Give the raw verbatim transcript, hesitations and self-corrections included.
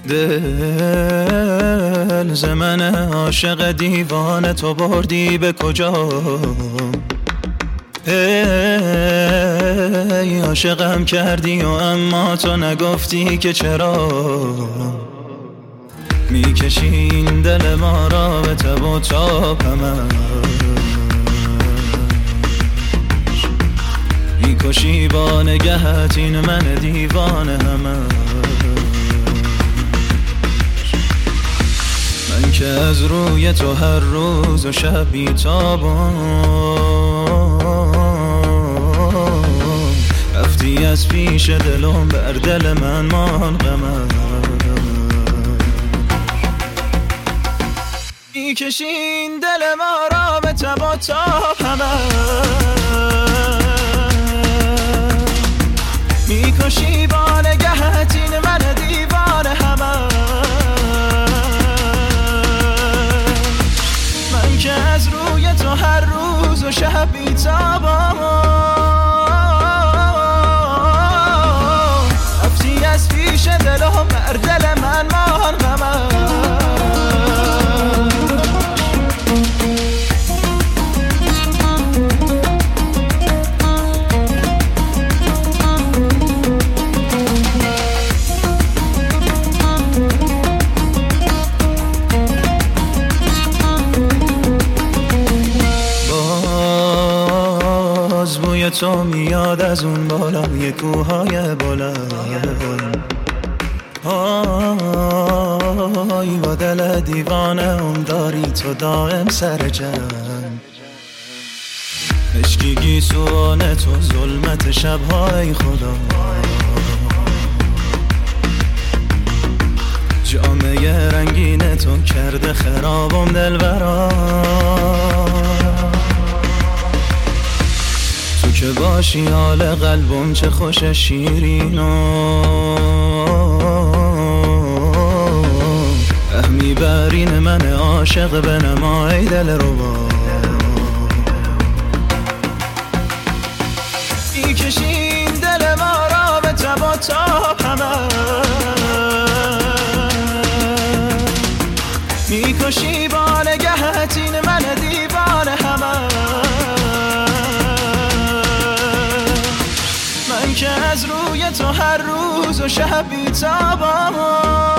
دل ز من عاشق دیوانه تو بردی به کجا؟ ای عاشقم کردی و اما تو نگفتی که چرا. میکشی این دل ما را به تب و تاب همش، میکشی با نگهت این من دیوانه همش. من که از روی تو هر روز و شب بیتابم، رفتی از پیش دلم بر دل من مان غمش. میکشی این دل ما را به تب و تاب همش، میکشی با نگهت این من دیوانه همش. من که از روی تو هر روز و شب بیتابم، رفتی از پیش دلم بر دل من مان غمش. بوی تو میاد از اون بالای کوههای بلند، آی با دل دیوانه اون داری تو دائم سر جنگ. مشکی گیسوان تو ظلمت شبهای خدا، جامعه رنگین تو کرده خرابم دلبران. تو که باشی حال قلبم چه خوش شیرین و فهمی برین من عاشق بنما ای دل ربا. میکشی این دل ما را به تب و تاب همش، میکشی با نگهت این من دیوانه همش. من که از روی تو هر روز و شب بیتابم،